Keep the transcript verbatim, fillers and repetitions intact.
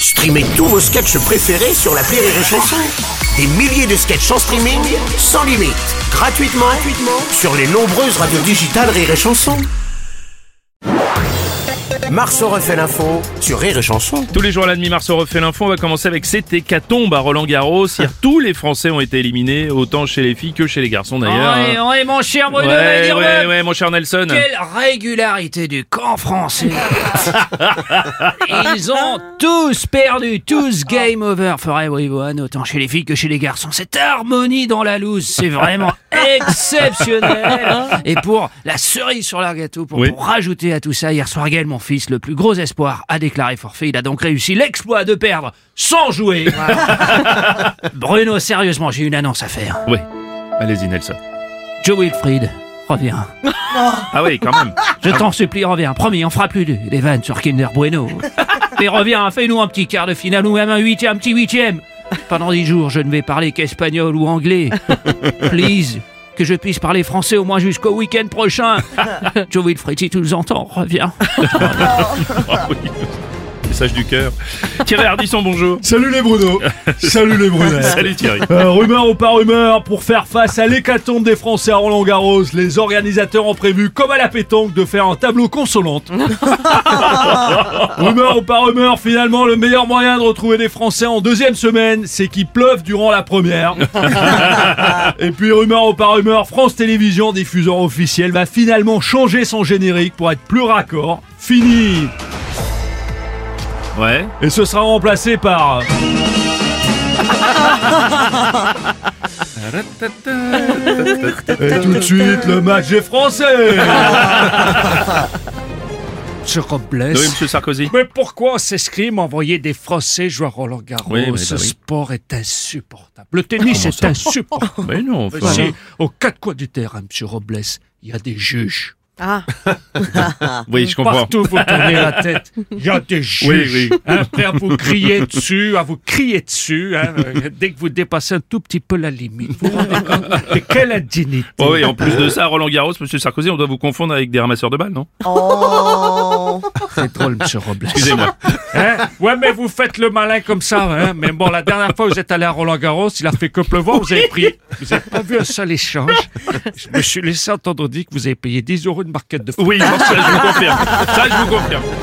Streamez tous vos sketchs préférés sur l'appli Rire et Chanson. Des milliers de sketchs en streaming, sans limite, gratuitement, gratuitement sur les nombreuses radios digitales Rire et Chanson. Marceau refait l'info sur Rire et Chanson. Tous les jours à la demi, Marceau refait l'info. On va commencer avec cette hécatombe à Roland-Garros. Hier, tous les Français ont été éliminés, autant chez les filles que chez les garçons d'ailleurs. Ouais, ouais, mon cher Bruno, ouais, dire ouais, ouais, mon cher Nelson. Quelle régularité du camp français. Ils ont tous perdu, tous game over for everyone, autant chez les filles que chez les garçons. Cette harmonie dans la loose, c'est vraiment exceptionnel. Et pour la cerise sur leur gâteau, pour, oui. pour rajouter à tout ça, hier soir, Gaël, mon fils, le plus gros espoir, a déclaré forfait. Il a donc réussi l'exploit de perdre sans jouer. Bruno, sérieusement, j'ai une annonce à faire. Oui, allez-y Nelson. Joe Wilfried, reviens. Ah oui, quand même. Je t'en supplie, reviens. Promis, on fera plus de, des vannes sur Kinder Bueno. Mais reviens, fais-nous un petit quart de finale ou même un huitième, un petit huitième. Pendant dix jours, je ne vais parler qu'espagnol ou anglais. Please, que je puisse parler français au moins jusqu'au week-end prochain. Joe Wilfried, si tu nous entends, reviens. Oh, oui. Message du cœur. Thierry Ardisson, bonjour. Salut les Bruno. Salut les Brunettes. Salut Thierry. Euh, rumeur ou pas rumeur, pour faire face à l'hécatombe des Français à Roland-Garros, les organisateurs ont prévu, comme à la pétanque, de faire un tableau consolante. Rumeur ou pas rumeur, finalement, le meilleur moyen de retrouver des Français en deuxième semaine, c'est qu'il pleuve durant la première. Et puis, rumeur ou pas rumeur, France Télévisions, diffuseur officiel, va finalement changer son générique pour être plus raccord. Fini. Ouais. Et ce sera remplacé par... Et tout de suite, le match des Français. Monsieur Robles. Oui, monsieur Sarkozy. Mais pourquoi s'escrime m'envoyer des Français jouer à Roland-Garros? Oui, mais Ce bah oui. sport est insupportable. Le tennis Comment est ça insupportable. Mais non, Mais enfin, si, aux quatre coins du terrain, monsieur Robles, il y a des juges. Ah. oui, je comprends. Partout vous tournez la tête, il y a des juges. Oui, oui. Hein, prêts à vous crier dessus, à vous crier dessus, hein, euh, dès que vous dépassez un tout petit peu la limite. Vous vous rendez compte? Mais quelle indignité. Oh oui, en plus de ça, à Roland-Garros, monsieur Sarkozy, on doit vous confondre avec des ramasseurs de balles, non? Oh. C'est drôle, monsieur Robles. Excusez-moi. Hein? Ouais, mais vous faites le malin comme ça. Hein? Mais bon, la dernière fois, vous êtes allé à Roland-Garros, il a fait que pleuvoir, vous avez pris. Vous n'avez pas vu un seul échange. Je me suis laissé entendre dire que vous avez payé dix euros une barquette de foot. Oui, ça je vous confirme. Ça je vous confirme.